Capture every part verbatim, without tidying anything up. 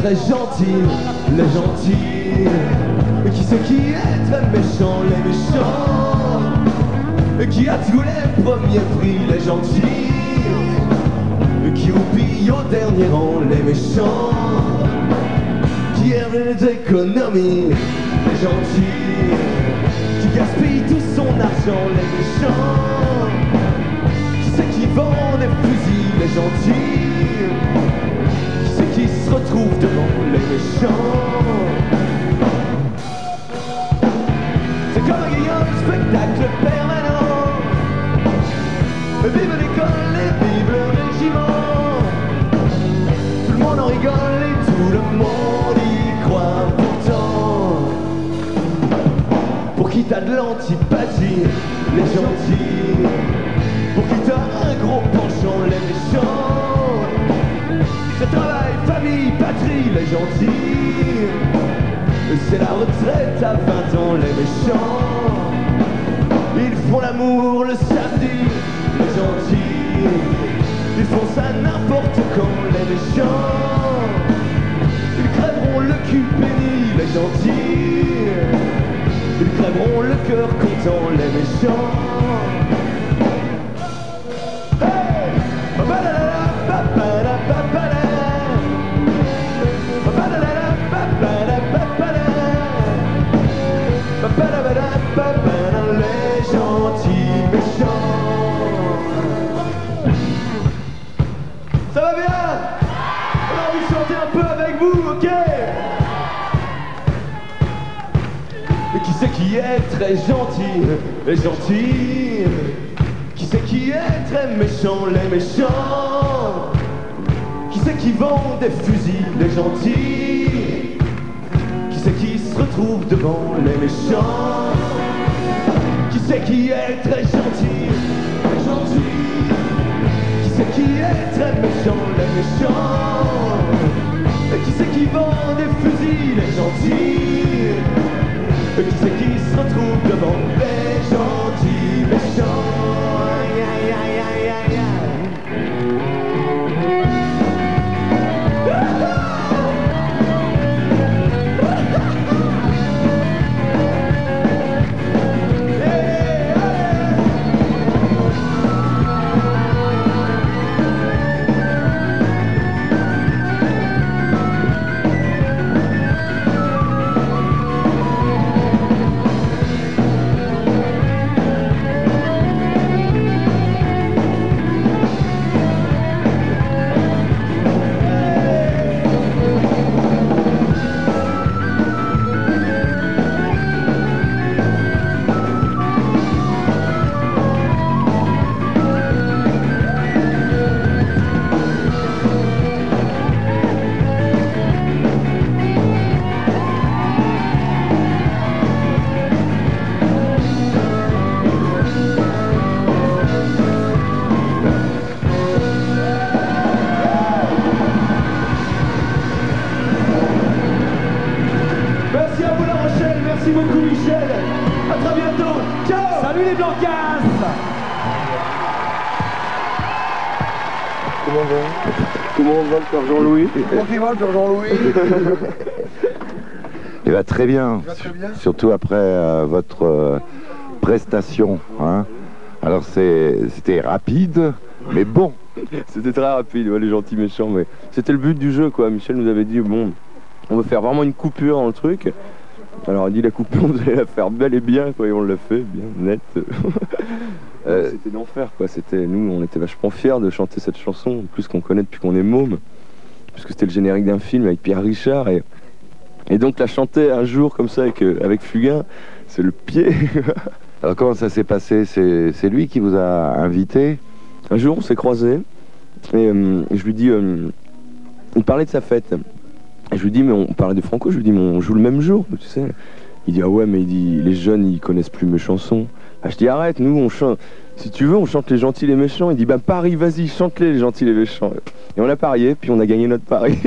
très gentil, les gentils. Et qui c'est qui est très méchant, les méchants. Et qui a tous les premiers prix, les gentils. Et qui oublie au dernier rang, les méchants. Qui aiment les économies, les gentils. Qui gaspille tout son argent, les méchants. Qui c'est qui vend des fusils, les gentils. Qui c'est qui se retrouve devant les méchants. C'est comme un guillaume spectacle permanent. Vive l'école et vive le régiment. Tout le monde en rigole et tout le monde y croit pourtant. Pour qui t'as de l'antipathie, les gentils. Pour qui t'as un gros penchant, les méchants. C'est travail, famille, patrie, les gentils. C'est la retraite à vingt ans, les méchants. Ils font l'amour le samedi, les gentils. Ils font ça n'importe quand, les méchants. Ils crèveront le cul béni, les gentils. Ils crèveront le cœur content, les méchants. Hey! Les gentils méchants. Ça va bien? On a envie de chanter un peu avec vous, ok? Et qui c'est qui est très gentil, les gentils? Qui c'est qui est très méchant, les méchants? Qui c'est qui vend des fusils, les gentils? Qui c'est qui se retrouve devant les méchants? Qui c'est qui est très gentil, les gentils? Qui c'est qui est très méchant, les méchants? Et qui c'est qui vend des fusils, les gentils? Et qui c'est qui se retrouve devant les gentils méchants? Aïe, aïe, aïe, aïe, aïe, merci beaucoup Michel, à très bientôt, ciao. Salut les Blancas. Comment va? Comment va le père Jean-Louis? Comment il va le père Jean-Louis? Il va très bien, Il va très bien. Surtout après euh, votre euh, prestation. Hein. Alors c'était rapide, mais bon. C'était très rapide, ouais, les gentils méchants, mais c'était le but du jeu, quoi. Michel nous avait dit, bon, on veut faire vraiment une coupure dans le truc. Alors il dit la coupure, on devait la faire bel et bien, quoi, et on l'a fait, bien, net. euh, c'était l'enfer, quoi. C'était, nous, on était vachement fiers de chanter cette chanson, en plus qu'on connaît depuis qu'on est môme, puisque c'était le générique d'un film avec Pierre Richard, et, et donc la chanter un jour comme ça avec, avec Fugain, c'est le pied. Alors comment ça s'est passé? C'est lui qui vous a invité? Un jour, on s'est croisés, et euh, je lui dis, euh, il parlait de sa fête. Et je lui dis, mais on parlait de Franco, je lui dis, mais on joue le même jour, tu sais. Il dit, ah ouais, mais il dit, les jeunes, ils connaissent plus mes chansons. Ah, je dis, arrête, nous, on chante, si tu veux, on chante les gentils, les méchants. Il dit, bah Paris, vas-y, chante-les, les gentils, les méchants. Et on a parié, puis on a gagné notre pari.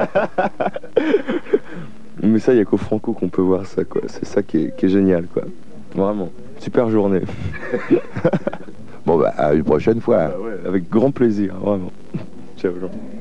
Mais ça, il n'y a qu'au Franco qu'on peut voir ça, quoi. C'est ça qui est, qui est génial, quoi. Vraiment, super journée. Bon, bah, à une prochaine fois. Ah ouais, avec grand plaisir, vraiment. Ciao, Jean.